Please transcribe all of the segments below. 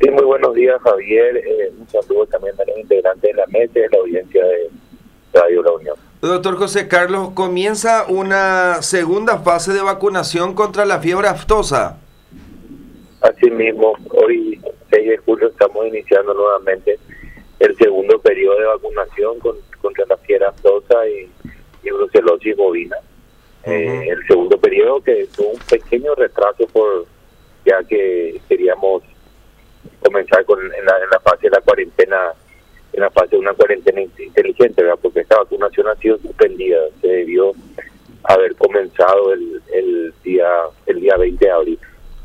Sí, muy buenos días, Javier. Un saludo también a los integrantes de la mesa y de la audiencia de Radio La Unión. Doctor José Carlos, comienza una segunda fase de vacunación contra la fiebre aftosa. Asimismo, hoy, 6 de julio, estamos iniciando nuevamente el segundo periodo de vacunación contra la fiebre aftosa y brucelosis bovina. El segundo periodo que tuvo un pequeño retraso ya que queríamos comenzar en la fase de la cuarentena, en la fase de una cuarentena inteligente, ¿verdad? Porque esta vacunación ha sido suspendida, se debió haber comenzado el día 20 de abril.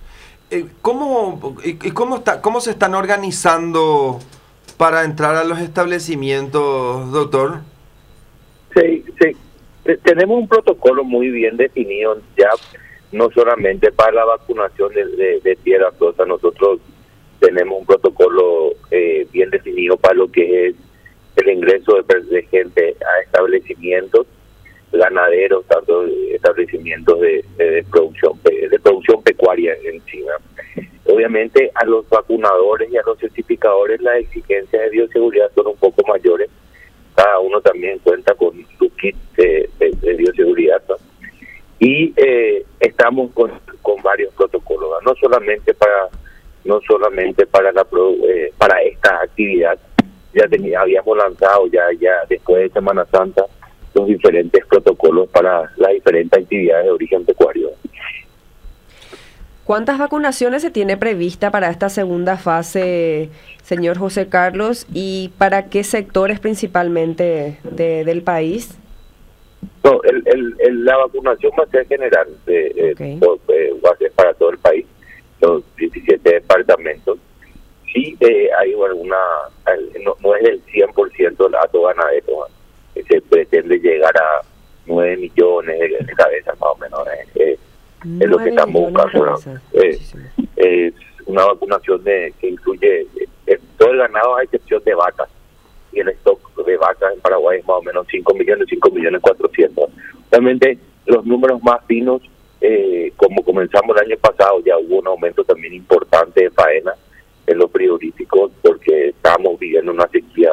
¿Cómo se están organizando para entrar a los establecimientos, doctor? Sí, tenemos un protocolo muy bien definido ya, no solamente para la vacunación de fiebre aftosa. Nosotros tenemos un protocolo bien definido para lo que es el ingreso de gente a establecimientos ganaderos, tanto establecimientos de producción pecuaria en China. Obviamente a los vacunadores y a los certificadores las exigencias de bioseguridad son un poco mayores. Cada uno también cuenta con su kit de bioseguridad, ¿no? Y estamos con varios protocolos, ¿no? No solamente para esta actividad. Habíamos lanzado ya después de Semana Santa los diferentes protocolos para las diferentes actividades de origen pecuario. ¿Cuántas vacunaciones se tiene prevista para esta segunda fase, señor José Carlos, y para qué sectores principalmente del país? No, la vacunación va a ser general, va a ser para todo el país, los 17 departamentos. Sí, hay no es el 100% del dato ganadero, se pretende llegar a 9 millones de cabezas más o menos. Es lo que estamos buscando. Es una vacunación que incluye todo el ganado a excepción de vacas, y el stock de vacas en Paraguay es más o menos 5 millones 400. Realmente los números más finos, como comenzamos el año pasado, ya hubo un aumento también importante de faena en los frigoríficos, porque estábamos viviendo una sequía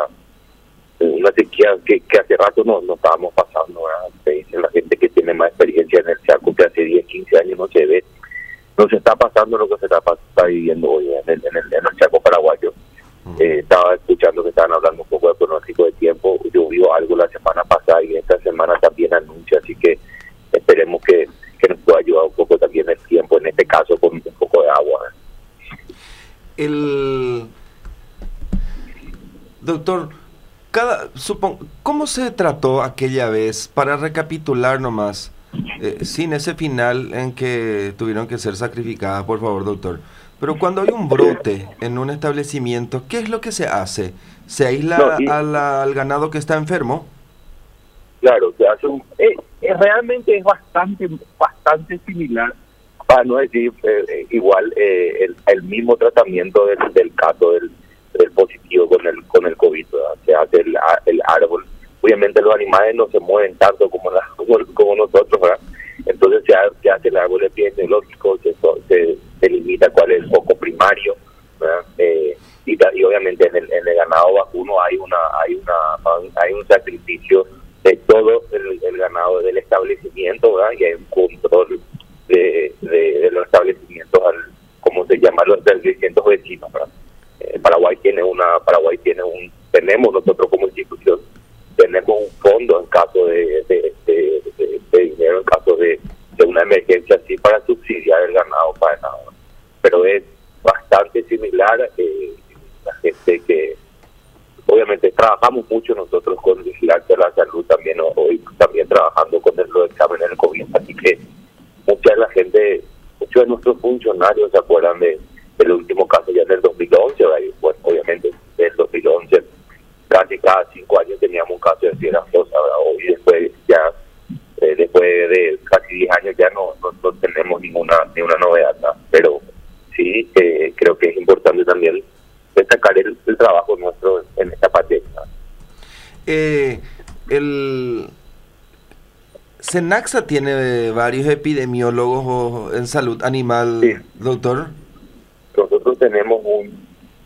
que hace rato no estábamos pasando, ¿verdad? La gente que tiene más experiencia en el Chaco, que hace 10, 15 años no se está pasando lo que se está viviendo hoy en el Chaco paraguayo. Estaba escuchando que estaban hablando un poco de pronóstico de tiempo. Llovió algo la semana pasada y esta semana también anuncia, así que esperemos que nos pueda ayudar un poco también el tiempo, en este caso con un poco de agua. Doctor, ¿cómo se trató aquella vez, para recapitular nomás, sin ese final en que tuvieron que ser sacrificadas, por favor, doctor? Pero cuando hay un brote en un establecimiento, ¿qué es lo que se hace? ¿Se aísla al ganado que está enfermo? Claro, se hace realmente es bastante similar, para no decir igual, el mismo tratamiento del caso del positivo con el COVID, ¿verdad? Se hace el árbol. Obviamente los animales no se mueven tanto como nosotros, ¿verdad? Entonces se hace el árbol epidemiológico, se limita cuál es el foco primario, ¿verdad? Y obviamente en el ganado vacuno hay un sacrificio de todo el ganado del establecimiento, ¿verdad? Y hay un control de los establecimientos, como se llama, los establecimientos vecinos, ¿verdad? Tenemos nosotros como institución, tenemos un fondo en caso de dinero, en caso de una emergencia así, para subsidiar el ganado para nada. Pero es bastante similar. La gente que obviamente trabajamos mucho nosotros con vigilancia de la salud, también hoy también trabajando con los exámenes del COVID, así que muchos de nuestros funcionarios se acuerdan del último caso ya en el 2011, ¿verdad? Y, bueno, obviamente en el 2011 casi cada 5 años teníamos un caso de fiebre aftosa, ¿verdad? Hoy después de casi 10 años ya no tenemos ninguna novedad, ¿verdad? Pero sí, creo que es importante también destacar el trabajo nuestro en esta pandemia. El Senaxa tiene varios epidemiólogos en salud animal, sí. Doctor. Nosotros tenemos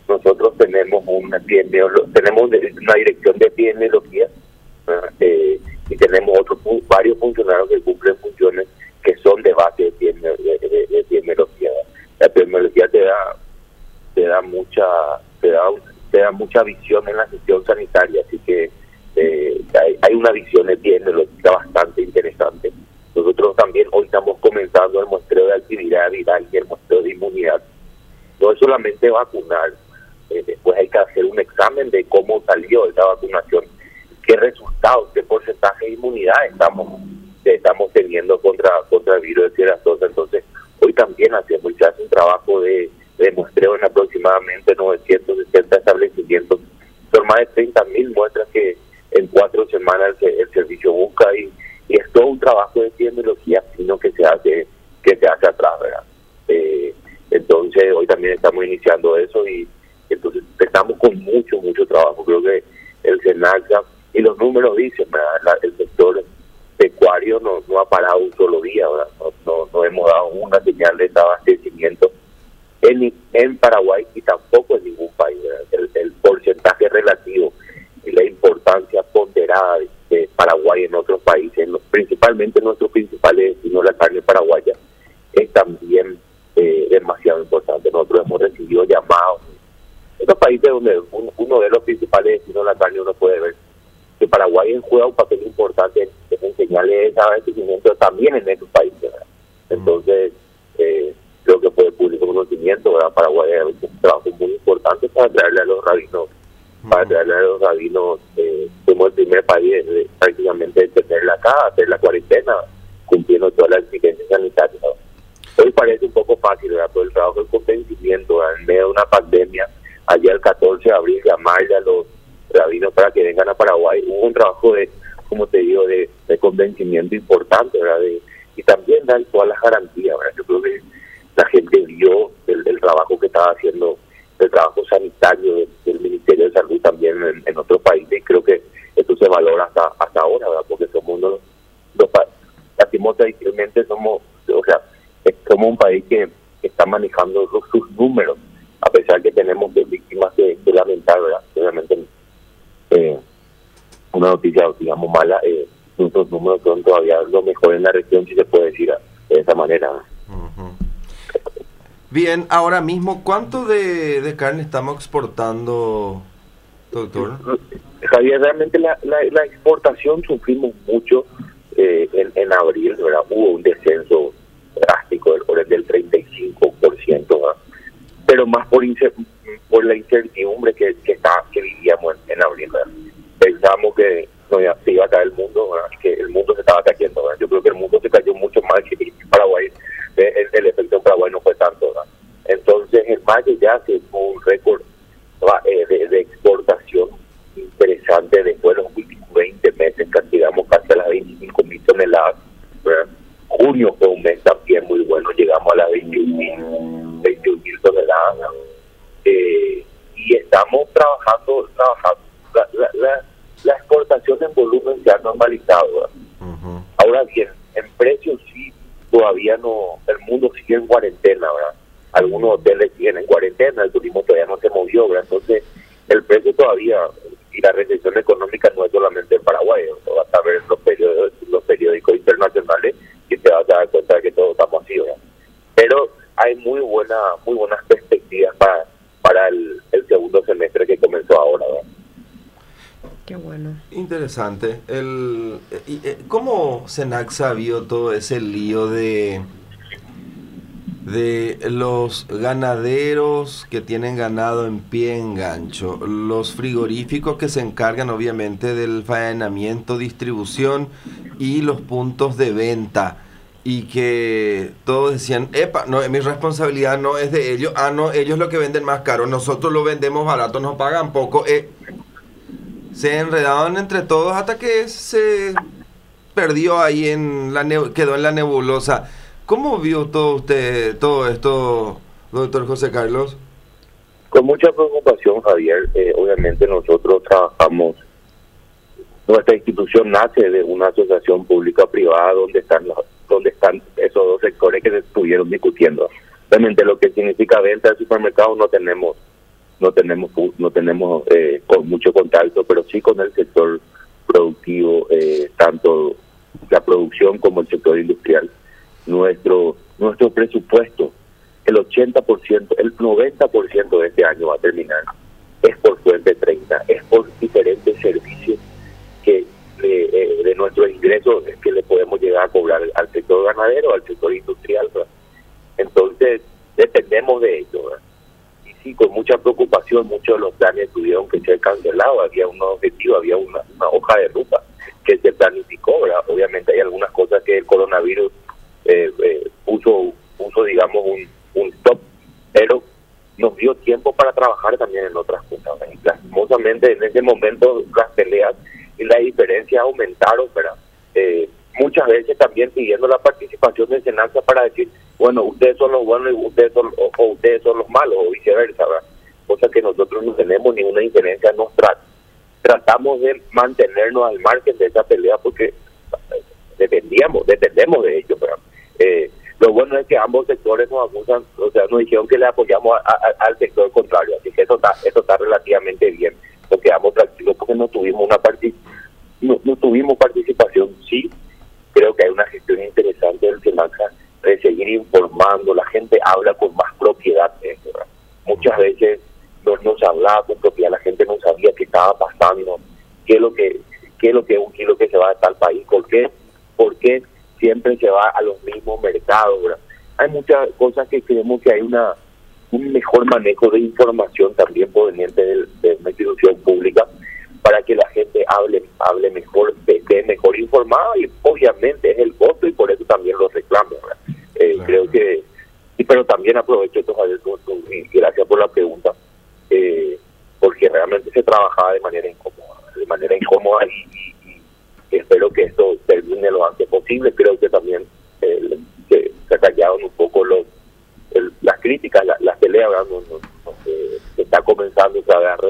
tenemos tenemos una dirección de epidemiología, y tenemos varios funcionarios que cumplen funciones que son de base de epidemiología. La epidemiología te da mucha visión en la gestión sanitaria, así que hay una visión epidemiológica bastante interesante. Nosotros también hoy estamos comenzando el muestreo de actividad viral y el muestreo de inmunidad. No es solamente vacunar, después hay que hacer un examen de cómo salió esa vacunación, qué resultados, qué porcentaje de inmunidad estamos teniendo contra el virus de fiebre aftosa. Entonces, hoy también se hace un trabajo de muestreo en aproximadamente 960 establecimientos. Son más de 30.000 muestras que en 4 semanas el servicio busca, y es todo un trabajo de epidemiología sino que se hace atrás, ¿verdad? Entonces hoy también estamos iniciando eso, y entonces estamos con mucho trabajo. Creo que el SENASA y los números dicen, ¿verdad? El sector pecuario no ha parado un solo día, ¿verdad? No hemos dado una señal de desabastecimiento en Paraguay y tampoco en ningún país, ¿verdad? El porcentaje relativo y la importancia ponderada de Paraguay en otros países, principalmente en nuestros principales destinos, la carne paraguaya, es también demasiado importante. Nosotros hemos recibido llamados en los países donde uno de los principales destinos de la carne, uno puede ver que Paraguay juega un papel importante en señales de desabastecimiento también en esos países, ¿verdad? Entonces, creo que por el público conocimiento, ¿verdad? Paraguay ha hecho un trabajo muy importante para traerle a los rabinos, somos el primer país prácticamente de tenerla acá, hacer la cuarentena, cumpliendo todas las exigencias sanitarias, ¿verdad? Hoy parece un poco fácil, ¿verdad? Pero el trabajo de convencimiento, ¿verdad? En medio de una pandemia, allá el 14 de abril, llamarle a los rabinos para que vengan a Paraguay, hubo un trabajo de, como te digo, de convencimiento importante, ¿verdad? Y también dar todas las garantías, ¿verdad? Yo creo que la gente vio el trabajo que estaba haciendo, el trabajo sanitario del Ministerio de Salud también en otros países, y creo que esto se valora hasta ahora, ¿verdad? Porque somos uno de los países, lastimosamente somos un país que está manejando sus números, a pesar que tenemos víctimas que lamentar, ¿verdad? Obviamente, una noticia, digamos, mala, nuestros números son todavía lo mejor en la región, si se puede decir de esa manera. Uh-huh. Bien, ahora mismo, ¿cuánto de carne estamos exportando, doctor? Javier, realmente la exportación sufrimos mucho en abril, ¿verdad? Hubo un descenso drástico del 35%, ¿verdad? Pero más por la incertidumbre que vivíamos en abril, ¿verdad? Pensábamos que se iba a caer el mundo, ¿verdad? Que el mundo se estaba cayendo, ¿verdad? Yo creo que el mundo se cayó mucho más que Paraguay. El efecto en Paraguay no fue tanto, ¿verdad? Entonces en mayo ya se fue un récord de exportación interesante después de los últimos 20 meses, que llegamos casi a las 25.000 toneladas, ¿verdad? Junio fue un mes también muy bueno, llegamos a las 21.000 toneladas, ¿verdad? Y estamos trabajando la exportación en volumen se ha normalizado, ¿verdad? Uh-huh. Ahora bien, en precios sí, todavía no, el mundo sigue en cuarentena, ¿verdad? Algunos hoteles siguen en cuarentena, el turismo todavía no se movió, ¿verdad? Entonces, el precio todavía, y la recesión económica no es solamente en Paraguay, ¿no? Vas a ver los periódicos internacionales y te vas a dar cuenta de que todo está así, ¿verdad? Pero hay muy buenas perspectivas para el segundo semestre que comenzó ahora, ¿verdad? Qué bueno. Interesante. ¿Cómo Senaxa vio todo ese lío de los ganaderos que tienen ganado en pie en gancho, los frigoríficos que se encargan obviamente del faenamiento, distribución y los puntos de venta? Y que todos decían, no, mi responsabilidad no es de ellos, no, ellos lo que venden más caro, nosotros lo vendemos barato, nos pagan poco. Se enredaban entre todos hasta que se perdió ahí quedó en la nebulosa. ¿Cómo vio todo esto, doctor José Carlos? Con mucha preocupación, Javier. Obviamente nosotros trabajamos, nuestra institución nace de una asociación pública-privada donde están esos dos sectores que se estuvieron discutiendo. Realmente lo que significa venta de supermercados no tenemos no tenemos con mucho contacto, pero sí con el sector productivo, tanto la producción como el sector industrial. Nuestro presupuesto, el 80%, el 90% de este año va a terminar, es por Fuente 30, es por diferentes servicios que de nuestros ingresos que le podemos llegar a cobrar al sector ganadero, al sector industrial, ¿verdad? Entonces, dependemos de ello, ¿verdad? Y sí, con mucha preocupación, muchos de los planes tuvieron que ser cancelados, había un objetivo, había una hoja de ruta que se planificó, ¿verdad? Obviamente hay algunas cosas que el coronavirus puso digamos, un stop, pero nos dio tiempo para trabajar también en otras cosas, ¿verdad? Y lastimosamente en ese momento las peleas y las diferencias aumentaron, ¿verdad? Muchas veces también pidiendo la participación de Senaxa para decir, bueno, ustedes son los buenos y ustedes son los malos, o viceversa, ¿verdad? Cosa que nosotros no tenemos ninguna diferencia, tratamos de mantenernos al margen de esa pelea porque dependemos de ellos, ¿verdad? Lo bueno es que ambos sectores nos acusan, o sea, nos dijeron que le apoyamos al sector contrario, así que eso está relativamente bien, nos quedamos tranquilos porque no tuvimos participación. Sí, creo que hay una gestión interesante del Senaxa de seguir informando, la gente habla con más propiedad de eso, ¿verdad? Muchas veces no se hablaba con propiedad, la gente no sabía qué estaba pasando, qué es lo que un kilo que se va a tal país, por qué siempre se va a los mismos mercados, ¿verdad? Hay muchas cosas que creemos que hay un mejor manejo de información también proveniente de una institución pública para que la gente hable mejor, esté mejor informada, y obviamente es el voto y por eso también lo reclamo, ¿verdad? Claro. Creo que, pero también aprovecho esto, Javier, y gracias por la pregunta, porque realmente se trabajaba de manera incómoda y espero que esto termine lo antes posible. Creo que también se callaron un poco las críticas, las peleas, se está comenzando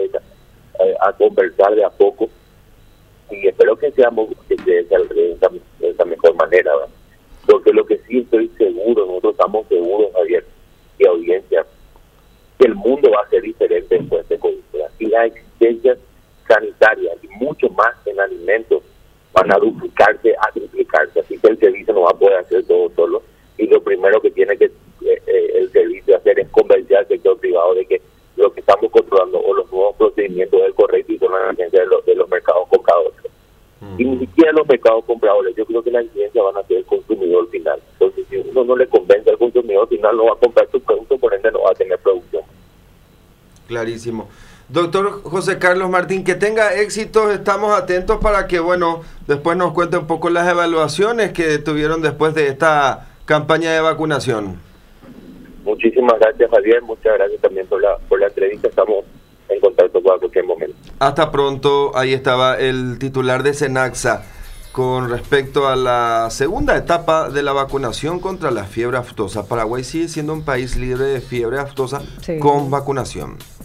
a conversar de a poco, y espero que seamos de esa mejor manera, ¿verdad? Porque lo que sí estoy seguro, nosotros estamos seguros, Javier, y audiencia, que el mundo va a ser diferente después de COVID, ¿verdad? Y las exigencias sanitarias y mucho más en alimentos van a duplicarse, a triplicarse, así que el servicio no va a poder hacer todo solo, y lo primero que tiene que el servicio hacer es convencer al sector privado de que lo que estamos controlando o los nuevos procedimientos es correcto y son las exigencias de los mercados compradores. Y ni siquiera los mercados compradores, yo creo que las exigencias van a ser el consumidor final. Entonces, si uno no le convence al consumidor final, no va a comprar su producto, por ende no va a tener producción. Clarísimo. Doctor José Carlos Martín, que tenga éxitos, estamos atentos para que, bueno, después nos cuente un poco las evaluaciones que tuvieron después de esta campaña de vacunación. Muchísimas gracias, Javier, muchas gracias también por la entrevista, estamos en contacto para cualquier momento. Hasta pronto. Ahí estaba el titular de Senaxa con respecto a la segunda etapa de la vacunación contra la fiebre aftosa. Paraguay sigue siendo un país libre de fiebre aftosa, sí, con vacunación.